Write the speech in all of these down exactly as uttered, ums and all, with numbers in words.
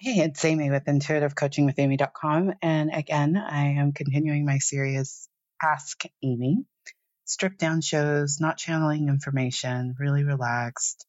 Hey, it's Amy with intuitive coaching with amy dot com. And again, I am continuing my series, Ask Amy. Stripped down shows, not channeling information, really relaxed.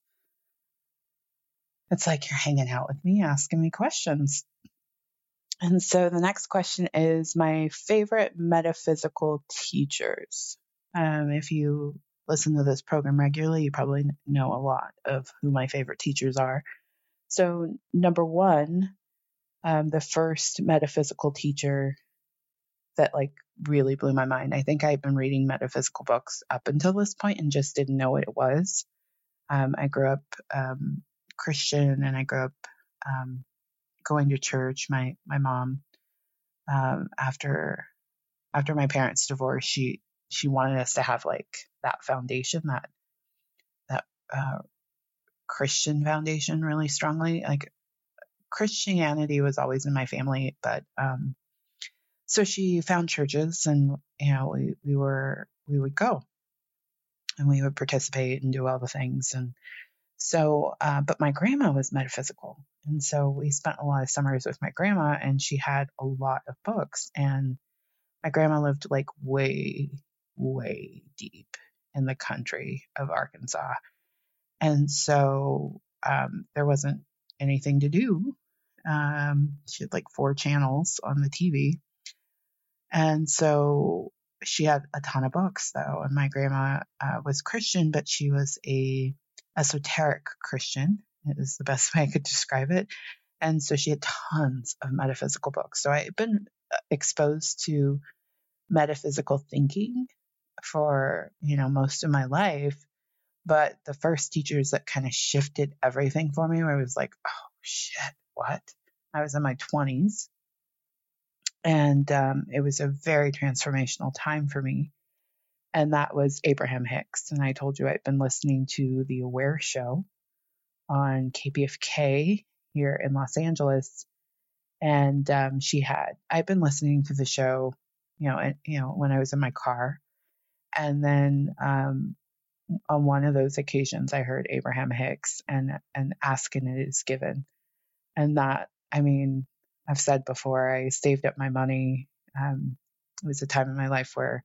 It's like you're hanging out with me, asking me questions. And so the next question is my favorite metaphysical teachers. Um, if you listen to this program regularly, you probably know a lot of who my favorite teachers are. So number one, um, the first metaphysical teacher that like really blew my mind. I think I've been reading metaphysical books up until this point and just didn't know what it was. Um, I grew up um, Christian, and I grew up um, going to church. My my mom, um, after after my parents' divorce, she she wanted us to have like that foundation, that that uh, Christian foundation, really strongly. Like Christianity was always in my family, but um, so she found churches, and you know we we were we would go, and we would participate and do all the things. And so, uh, but my grandma was metaphysical, and so we spent a lot of summers with my grandma, and she had a lot of books. And my grandma lived like way, way deep in the country of Arkansas, and so um, there wasn't anything to do. Um, she had like four channels on the T V. And so she had a ton of books, though. And my grandma uh, was Christian, but she was a esoteric Christian. It is the best way I could describe it. And so she had tons of metaphysical books. So I've been exposed to metaphysical thinking for, you know, most of my life. But the first teachers that kind of shifted everything for me, where I was like, oh, shit, what? I was in my twenties. And um, it was a very transformational time for me. And that was Abraham Hicks. And I told you I'd been listening to The Aware Show on K P F K here in Los Angeles. And um, she had, I'd been listening to the show, you know, and, you know, when I was in my car. And then um, on one of those occasions, I heard Abraham Hicks and, and Ask and It Is Given. And that, I mean, I've said before, I saved up my money. Um, it was a time in my life where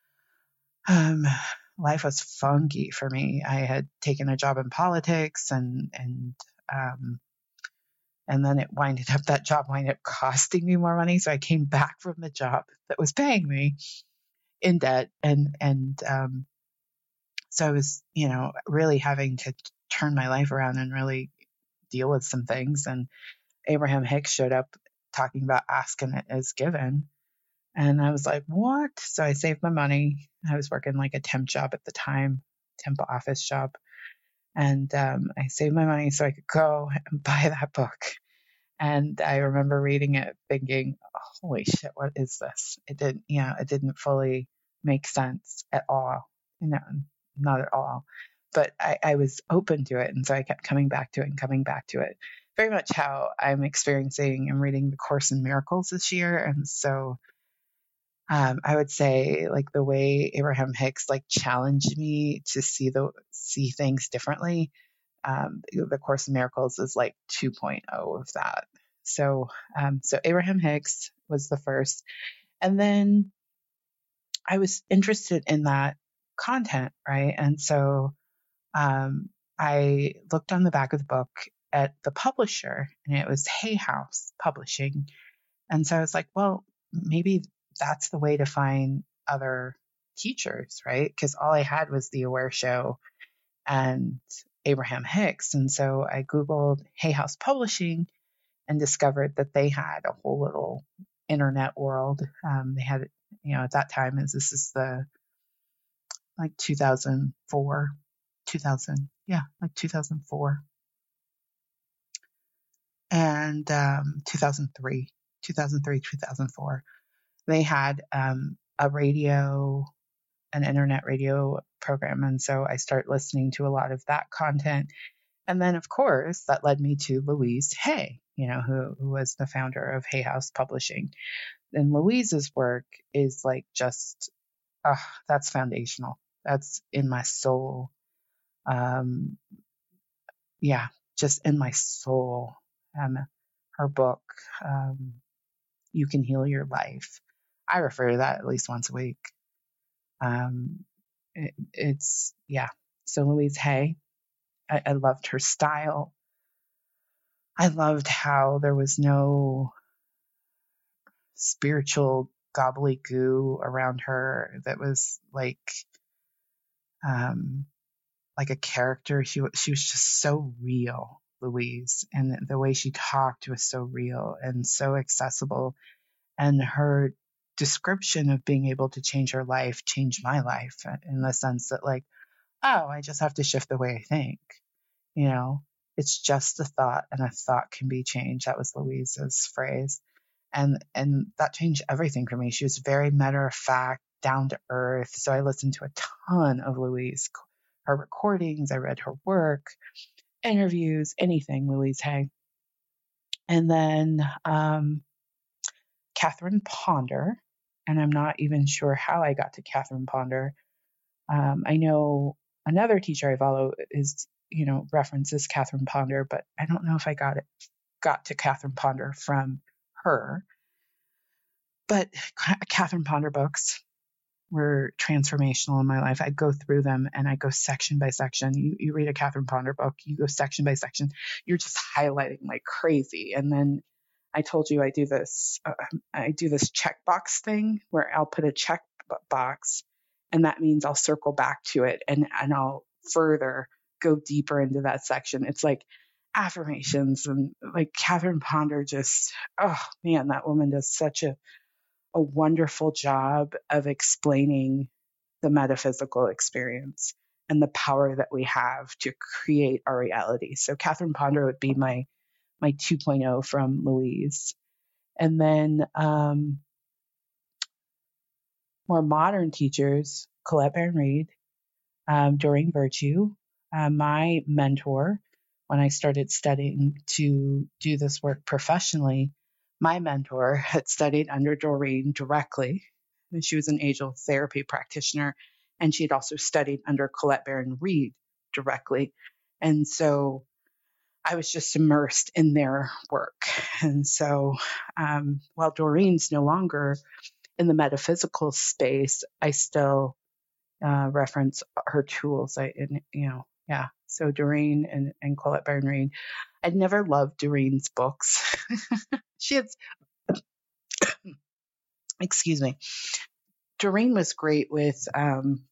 um, life was funky for me. I had taken a job in politics, and and um, and then it winded up that job winded up costing me more money. So I came back from the job that was paying me in debt, and and um, so I was, you know, really having to turn my life around and really deal with some things. And Abraham Hicks showed up talking about asking it as given. And I was like, what? So I saved my money. I was working like a temp job at the time, temp office job. And um, I saved my money so I could go and buy that book. And I remember reading it thinking, holy shit, what is this? It didn't, you know, it didn't fully make sense at all. You know, not at all. But I, I was open to it. And so I kept coming back to it and coming back to it. Very much how I'm experiencing and reading the Course in Miracles this year. And so um, I would say like the way Abraham Hicks like challenged me to see the see things differently. Um, the Course in Miracles is like two point oh of that. So um, so Abraham Hicks was the first. And then I was interested in that content, right? And so um, I looked on the back of the book at the publisher, and it was Hay House Publishing. And so I was like, well, maybe that's the way to find other teachers, right? Because all I had was The Aware Show and Abraham Hicks. And so I Googled Hay House Publishing and discovered that they had a whole little internet world. Um, they had, you know, at that time, as this is the like two thousand four, two thousand, yeah, like two thousand four. And um, two thousand three, two thousand three, two thousand four, they had um, a radio, an internet radio program. And so I started listening to a lot of that content. And then, of course, that led me to Louise Hay, you know, who, who was the founder of Hay House Publishing. And Louise's work is like just, uh, that's foundational. That's in my soul. Um, yeah, just in my soul. Um, her book, um, You Can Heal Your Life. I refer to that at least once a week. Um, it, it's, yeah. So Louise Hay, I, I loved her style. I loved how there was no spiritual gobbledygoo around her that was like, um, like a character. She, she was just so real, Louise. And the way she talked was so real and so accessible. And her description of being able to change her life changed my life in the sense that, like, oh, I just have to shift the way I think. You know, it's just a thought, and a thought can be changed. That was Louise's phrase. And and that changed everything for me. She was very matter of fact, down to earth. So I listened to a ton of Louise, her recordings. I read her work, interviews, anything Louise Hay. And then um, Catherine Ponder, and I'm not even sure how I got to Catherine Ponder. Um, I know another teacher I follow is, you know, references Catherine Ponder, but I don't know if I got it, got to Catherine Ponder from her. But Catherine Ponder books were transformational in my life. I go through them and I go section by section. You, you read a Catherine Ponder book, you go section by section. You're just highlighting like crazy. And then I told you I do this, uh, I do this checkbox thing where I'll put a check box, and that means I'll circle back to it and, and I'll further go deeper into that section. It's like affirmations, and like Catherine Ponder just, oh man, that woman does such a, a wonderful job of explaining the metaphysical experience and the power that we have to create our reality. So Catherine Ponder would be my my two point oh from Louise. And then um, more modern teachers, Colette Baron-Reid, um, Doreen Virtue, uh, my mentor when I started studying to do this work professionally. My mentor had studied under Doreen directly. And she was an angel therapy practitioner, and she had also studied under Colette Baron-Reid directly. And so I was just immersed in their work. And so um, while Doreen's no longer in the metaphysical space, I still uh, reference her tools. I, and, you know, yeah. So Doreen and, and Colette Baron-Reid. I'd never loved Doreen's books. She had, excuse me. Doreen was great with, um,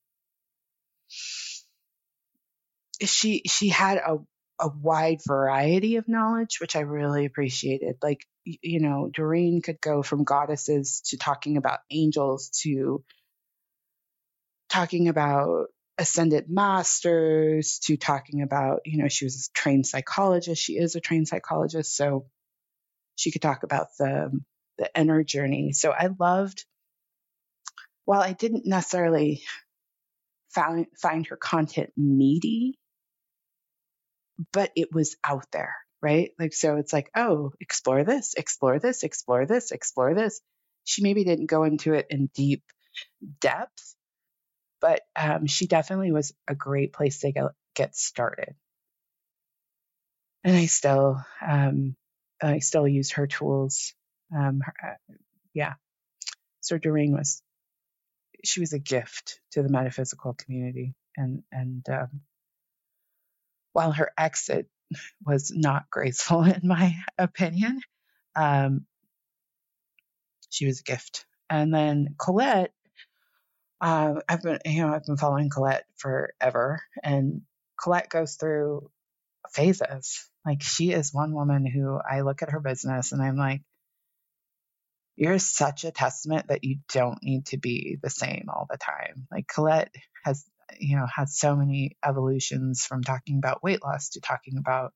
she, she had a, a wide variety of knowledge, which I really appreciated. Like, you know, Doreen could go from goddesses to talking about angels to talking about ascended masters to talking about, you know, she was a trained psychologist. She is a trained psychologist. So she could talk about the, the inner journey. So I loved, while I didn't necessarily find, find her content meaty, but it was out there, right? Like, so it's like, oh, explore this, explore this, explore this, explore this. She maybe didn't go into it in deep depth, but um, she definitely was a great place to get, get started. And I still, um, I still use her tools. Um, her, uh, yeah. So Doreen was, she was a gift to the metaphysical community. And, and um, while her exit was not graceful, in my opinion, um, she was a gift. And then Colette, uh, I've been, you know, I've been following Colette forever, and Colette goes through phases. Like, she is one woman who I look at her business and I'm like, you're such a testament that you don't need to be the same all the time. Like, Colette has, you know, had so many evolutions from talking about weight loss to talking about,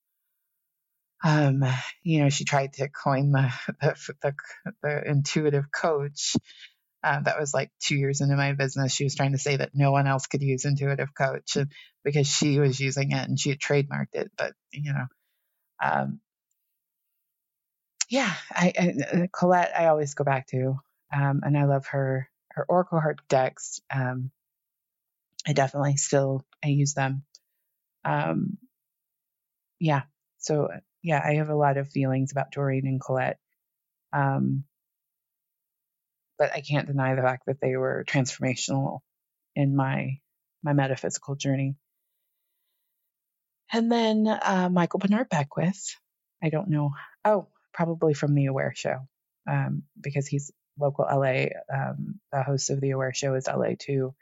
um, you know, she tried to coin the, the, the, the intuitive coach. Um, that was like two years into my business. She was trying to say that no one else could use intuitive coach, and because she was using it and she had trademarked it. But, you know, um, yeah, I, I, Colette, I always go back to, um, and I love her, her Oracle Heart decks. Um, I definitely still, I use them. Um, yeah. So yeah, I have a lot of feelings about Doreen and Colette. Um, but I can't deny the fact that they were transformational in my my metaphysical journey. And then uh, Michael Bernard Beckwith. I don't know. Oh, probably from the Aware Show, um, because he's local L A. Um, the host of the Aware Show is L A too.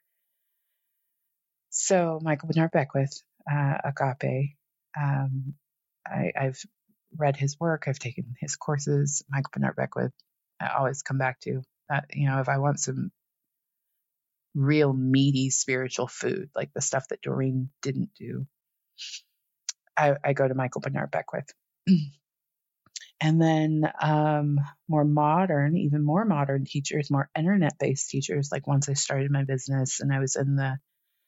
So Michael Bernard Beckwith, uh, Agape. Um, I, I've read his work. I've taken his courses. Michael Bernard Beckwith. I always come back to that. You know, if I want some real meaty spiritual food, like the stuff that Doreen didn't do, I, I go to Michael Bernard Beckwith. And then um, more modern, even more modern teachers, more internet-based teachers. Like once I started my business and I was in the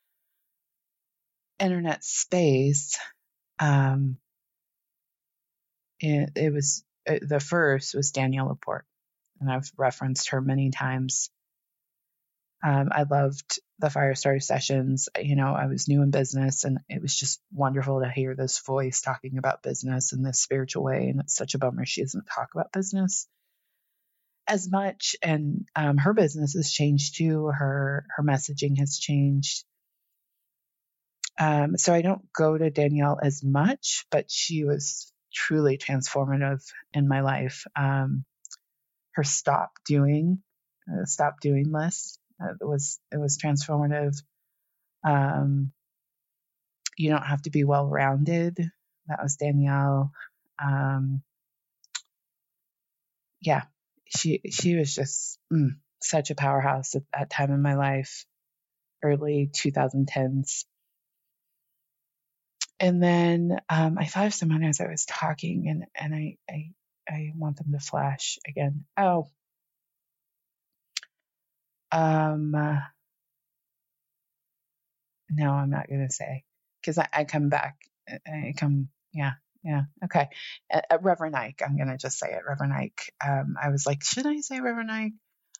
internet space, um, it, it was it, the first was Danielle Laporte, and I've referenced her many times. Um, I loved the Firestarter sessions. You know, I was new in business, and it was just wonderful to hear this voice talking about business in this spiritual way. And it's such a bummer she doesn't talk about business as much. And um, her business has changed too. Her her messaging has changed. Um, so I don't go to Danielle as much, but she was truly transformative in my life. Um, her stop doing, uh, stop doing list. Uh, it was it was transformative. Um, you don't have to be well rounded. That was Danielle. Um, yeah, she she was just mm, such a powerhouse at that time in my life, early twenty tens. And then um, I thought of someone as I was talking, and and I I I want them to flash again. Oh, um, uh, no, I'm not gonna say because I, I come back. I come, yeah, yeah, okay. Uh, uh, Reverend Ike, I'm gonna just say it, Reverend Ike. Um, I was like, should I say Reverend Ike?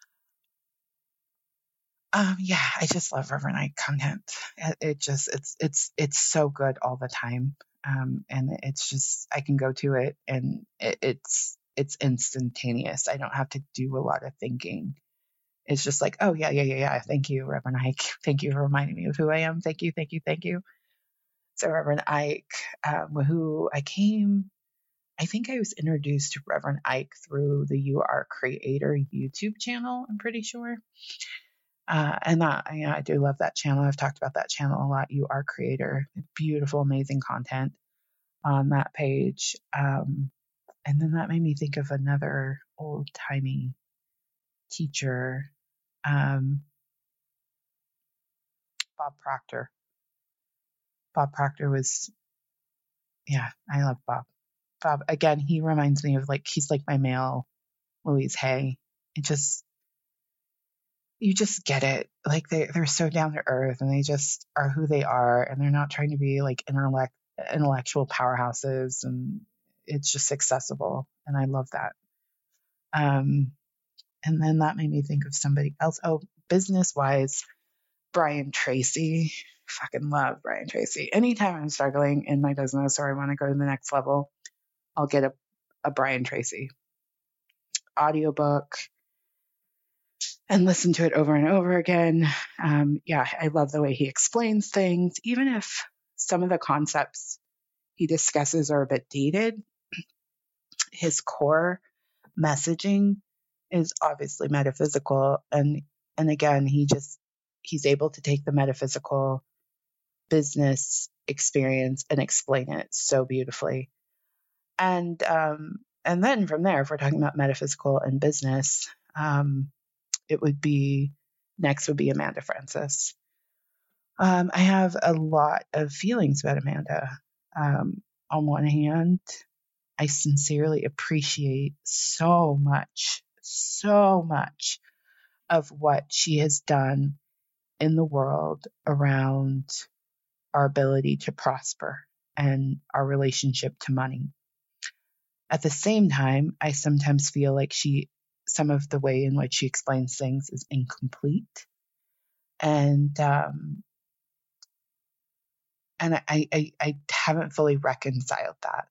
Um, yeah, I just love Reverend Ike content. It, it just, it's, it's, it's so good all the time. Um, and it's just, I can go to it and it, it's, it's instantaneous. I don't have to do a lot of thinking. It's just like, oh yeah, yeah, yeah, yeah. Thank you, Reverend Ike. Thank you for reminding me of who I am. Thank you, thank you, thank you. So Reverend Ike, um, who I came, I think I was introduced to Reverend Ike through the You Are Creator YouTube channel. I'm pretty sure. Uh, and that, you know, I do love that channel. I've talked about that channel a lot. You Are Creator, beautiful, amazing content on that page. Um, and then that made me think of another old timey teacher, um, Bob Proctor. Bob Proctor was, yeah, I love Bob. Bob, again, he reminds me of like, he's like my male Louise Hay. It just, you just get it. Like they, they're so down to earth and they just are who they are. And they're not trying to be like intellect, intellectual powerhouses. And it's just accessible. And I love that. Um, and then that made me think of somebody else. Oh, business wise, Brian Tracy. Fucking love Brian Tracy. Anytime I'm struggling in my business or I want to go to the next level, I'll get a, a Brian Tracy audiobook and listen to it over and over again. Um, yeah, I love the way he explains things. Even if some of the concepts he discusses are a bit dated, his core messaging is obviously metaphysical. And and again, he just he's able to take the metaphysical business experience and explain it so beautifully. And um, and then from there, if we're talking about metaphysical and business, um, it would be next would be Amanda Frances. Um, I have a lot of feelings about Amanda. Um, on one hand, I sincerely appreciate so much, so much of what she has done in the world around our ability to prosper and our relationship to money. At the same time, I sometimes feel like she, some of the way in which she explains things is incomplete. And, um, and I, I, I haven't fully reconciled that.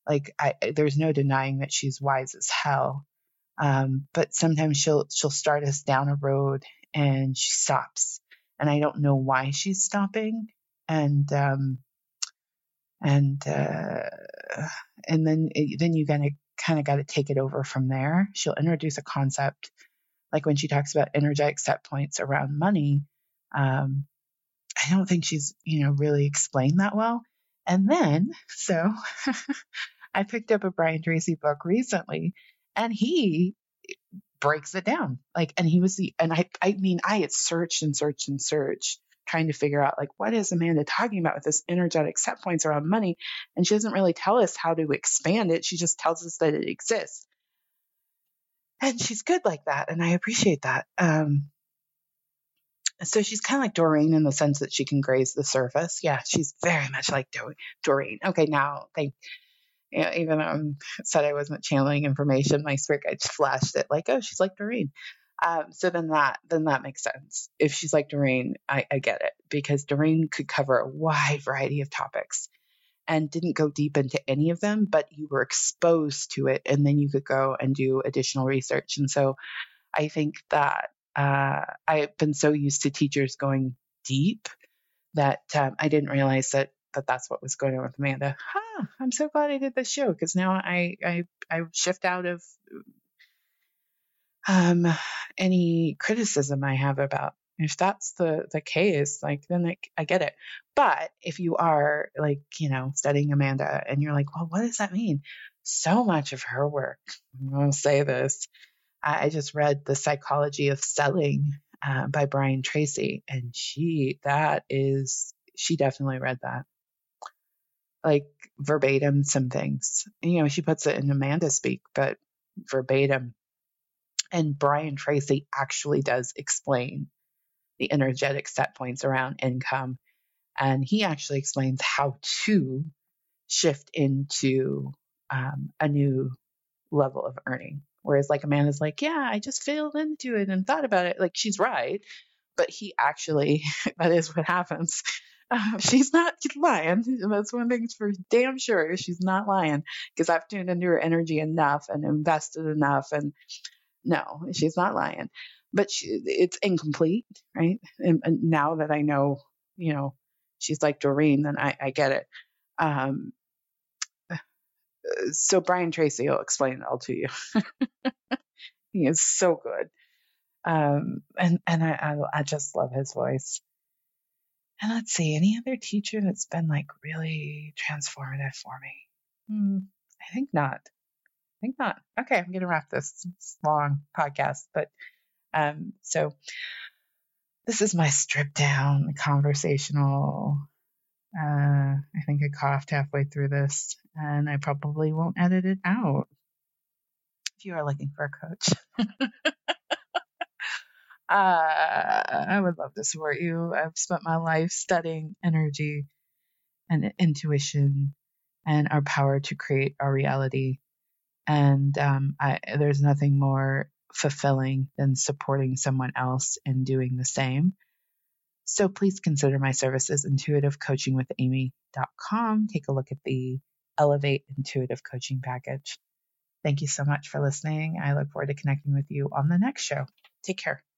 Like I, there's no denying that she's wise as hell. Um, but sometimes she'll she'll start us down a road and she stops, and I don't know why she's stopping. And um, and uh, and then then you gotta kind of got to take it over from there. She'll introduce a concept like when she talks about energetic set points around money. Um, I don't think she's you know really explained that well. And then so I picked up a Brian Tracy book recently, and he breaks it down. Like, and he was the, and I, I mean, I had searched and searched and searched trying to figure out like, what is Amanda talking about with this energetic set points around money? And she doesn't really tell us how to expand it. She just tells us that it exists. And she's good like that. And I appreciate that. Um, so she's kind of like Doreen in the sense that she can graze the surface. Yeah, she's very much like Do- Doreen. Okay, now thank you know, even though I said I wasn't channeling information, my spirit guide just flashed it like, oh, she's like Doreen. Um, so then that then that makes sense. If she's like Doreen, I, I get it, because Doreen could cover a wide variety of topics and didn't go deep into any of them, but you were exposed to it, and then you could go and do additional research. And so I think that uh, I've been so used to teachers going deep that um, I didn't realize that that that's what was going on with Amanda. Huh, I'm so glad I did this show, because now I, I I shift out of um, any criticism I have about. If that's the the case, like then I, I get it. But if you are like you know studying Amanda and you're like, well, what does that mean? So much of her work. I'm going to say this. I, I just read The Psychology of Selling uh, by Brian Tracy, and she that is she definitely read that. Like verbatim some things. You know, she puts it in Amanda speak, but verbatim. And Brian Tracy actually does explain the energetic set points around income. And he actually explains how to shift into um, a new level of earning. Whereas like Amanda's like, yeah, I just fell into it and thought about it. Like she's right. But he actually, that is what happens. Uh, she's not lying. That's one thing's for damn sure. She's not lying, because I've tuned into her energy enough and invested enough. And no, she's not lying. But she, it's incomplete, right? And, and now that I know, you know, she's like Doreen, then I, I get it. Um, so Brian Tracy will explain it all to you. He is so good. Um, and and I, I I just love his voice. And let's see, any other teacher that's been like really transformative for me? Hmm, I think not. I think not. Okay, I'm gonna wrap this long podcast, but um, so this is my stripped down conversational. Uh, I think I coughed halfway through this, and I probably won't edit it out. If you are looking for a coach. Uh, I would love to support you. I've spent my life studying energy and intuition and our power to create our reality. And um, I, there's nothing more fulfilling than supporting someone else in doing the same. So please consider my services, intuitive coaching with amy dot com. Take a look at the Elevate Intuitive Coaching Package. Thank you so much for listening. I look forward to connecting with you on the next show. Take care.